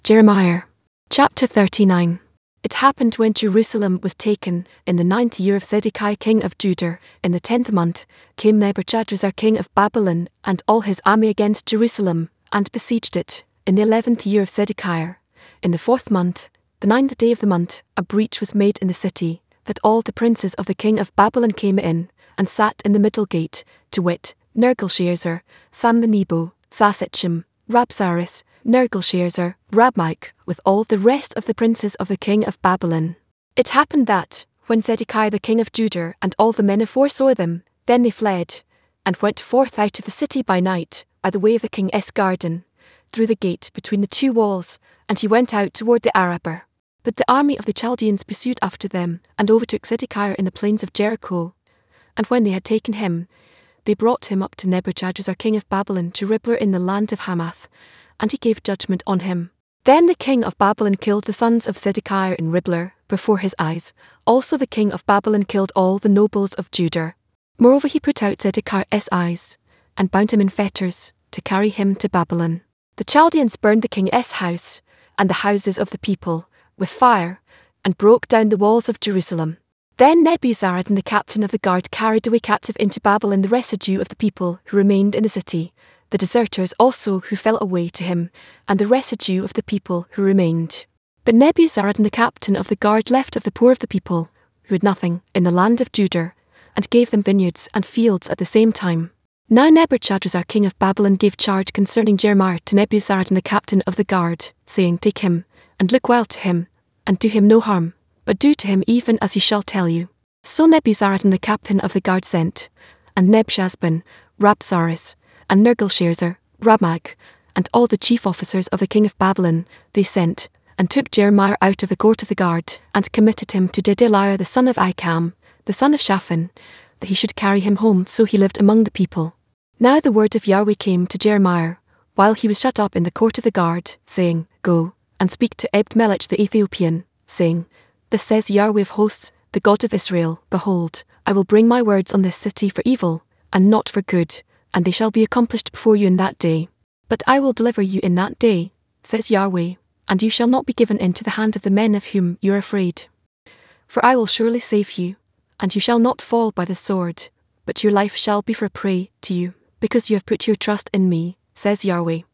Jeremiah. Chapter 39. It happened when Jerusalem was taken, in the 9th year of Zedekiah king of Judah, in the 10th month, came Nebuchadrezzar king of Babylon and all his army against Jerusalem, and besieged it, in the 11th year of Zedekiah. In the 4th month, the 9th day of the month, a breach was made in the city, that all the princes of the king of Babylon came in, and sat in the middle gate, to wit, Nergal-Sharezer, Sam-Nebo, Sasechim, Rabsaris, Nergal-Sharezer, Rabmike, with all the rest of the princes of the king of Babylon. It happened that, when Zedekiah the king of Judah and all the men of war saw them, then they fled, and went forth out of the city by night, by the way of the king's garden, through the gate between the two walls, and he went out toward the Arabah. But the army of the Chaldeans pursued after them, and overtook Zedekiah in the plains of Jericho. And when they had taken him, they brought him up to Nebuchadrezzar king of Babylon to Riblah in the land of Hamath, and he gave judgment on him. Then the king of Babylon killed the sons of Zedekiah in Riblah before his eyes. Also the king of Babylon killed all the nobles of Judah. Moreover he put out Zedekiah's eyes, and bound him in fetters, to carry him to Babylon. The Chaldeans burned the king's house, and the houses of the people, with fire, and broke down the walls of Jerusalem. Then Nebuzaradan the captain of the guard carried away captive into Babylon the residue of the people who remained in the city, the deserters also who fell away to him, and the residue of the people who remained. But Nebuzaradan the captain of the guard left of the poor of the people, who had nothing, in the land of Judah, and gave them vineyards and fields at the same time. Now Nebuchadrezzar king of Babylon gave charge concerning Jeremiah to Nebuzaradan the captain of the guard, saying, Take him, and look well to him, and do him no harm, but do to him even as he shall tell you. So Nebuzaradan the captain of the guard sent, and Nebshazban, Rabsaris, and Nergal-Sharezer, Rabmag, and all the chief officers of the king of Babylon, they sent, and took Jeremiah out of the court of the guard, and committed him to Gedaliah the son of Ahikam, the son of Shaphan, that he should carry him home. So he lived among the people. Now the word of Yahweh came to Jeremiah, while he was shut up in the court of the guard, saying, Go, and speak to Ebed-Melech the Ethiopian, saying, Thus says Yahweh of hosts, the God of Israel, Behold, I will bring my words on this city for evil, and not for good, and they shall be accomplished before you in that day. But I will deliver you in that day, says Yahweh, and you shall not be given into the hand of the men of whom you are afraid. For I will surely save you, and you shall not fall by the sword, but your life shall be for a prey to you, because you have put your trust in me, says Yahweh.